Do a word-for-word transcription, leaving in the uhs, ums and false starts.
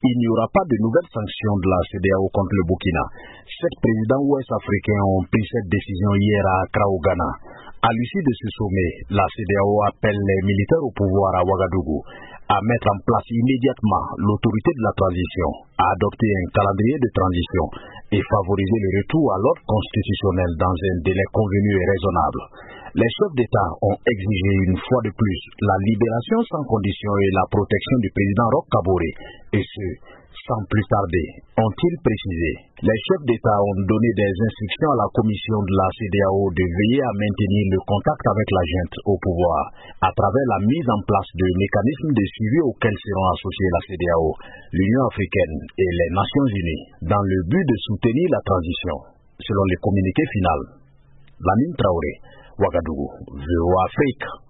il n'y aura pas de nouvelles sanctions de la C E D E A O contre le Burkina. Sept présidents ouest-africains ont pris cette décision hier à Accra au Ghana. À l'issue de ce sommet, la C E D E A O appelle les militaires au pouvoir à Ouagadougou à mettre en place immédiatement l'autorité de la transition, à adopter un calendrier de transition et favoriser le retour à l'ordre constitutionnel dans un délai convenu et raisonnable. Les chefs d'État ont exigé une fois de plus la libération sans condition et la protection du président Roch Kaboré, et ce, sans plus tarder, ont-ils précisé. Les chefs d'État ont donné des instructions à la commission de la C E D E A O de veiller à maintenir le contact avec la junte au pouvoir à travers la mise en place de mécanismes de suivi auxquels seront associés la C E D E A O, l'Union africaine et les Nations unies, dans le but de soutenir la transition. Selon le communiqué final, Lamine Traoré, Ouagadougou, V O A Afrique.